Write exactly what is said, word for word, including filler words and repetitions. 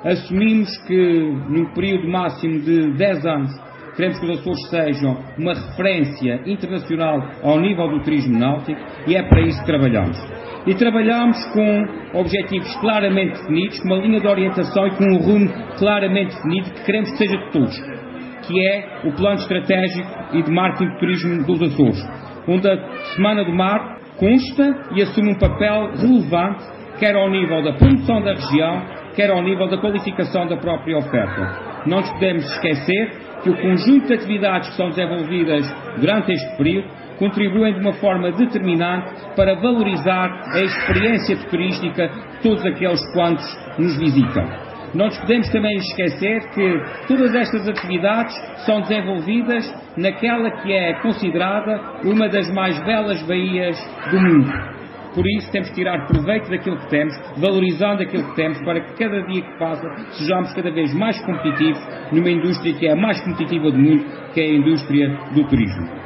assumimos que, num período máximo de dez anos, queremos que os Açores sejam uma referência internacional ao nível do turismo náutico e é para isso que trabalhamos. E trabalhamos com objetivos claramente definidos, com uma linha de orientação e com um rumo claramente definido que queremos que seja de todos, que é o Plano Estratégico e de Marketing de Turismo dos Açores, onde a Semana do Mar consta e assume um papel relevante, quer ao nível da promoção da região, quer ao nível da qualificação da própria oferta. Não nos podemos esquecer que o conjunto de atividades que são desenvolvidas durante este período contribuem de uma forma determinante para valorizar a experiência turística de todos aqueles quantos nos visitam. Não nos podemos também esquecer que todas estas atividades são desenvolvidas naquela que é considerada uma das mais belas baías do mundo. Por isso temos que tirar proveito daquilo que temos, valorizando aquilo que temos, para que cada dia que passa sejamos cada vez mais competitivos numa indústria que é a mais competitiva do mundo, que é a indústria do turismo.